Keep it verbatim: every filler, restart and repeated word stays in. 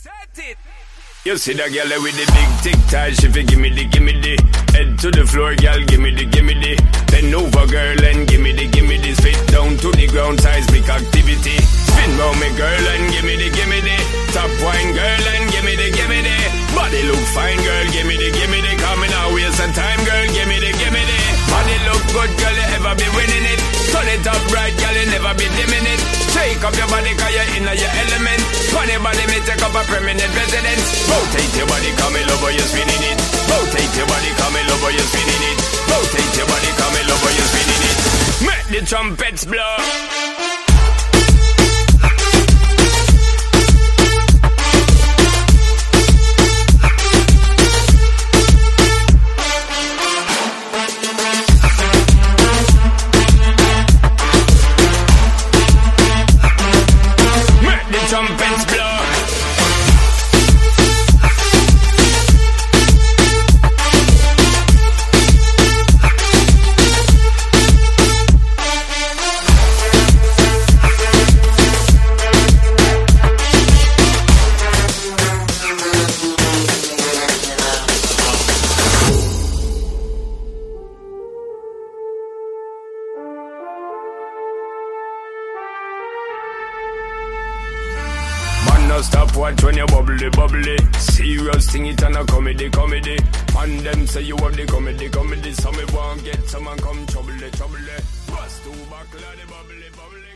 Set it. You see that girl with the big tic tac, she fi gimme the, gimme the. Head to the floor, girl, gimme the, gimme the. Bend over, girl, and gimme the, gimme the. Spit down to the ground, seismic activity. Spin round me, girl, and gimme the, gimme the. Top wine, girl, and gimme the, gimme the. Body look fine, girl, gimme the, gimme the. Coming out, waste some time, girl, gimme the, gimme the. Body look good, girl, you ever be winning it. Turn it up right, girl, you never be dimming it. Shake up your body, cause you're in your element. Funny body, me take up a permanent residence. Rotate your body, come in over, you're spinning it. Rotate your body, come in over, you're spinning it. Rotate your body, come in over, you're spinning it. Make the trumpets blow. Trumpets blow. No stop watch when you bubbly, bubbly. Serious thing, it and a comedy, comedy. And them say you have the comedy, comedy. Some me won't get, some and come trouble, trouble. Bust two buckle of the bubbly, bubbly.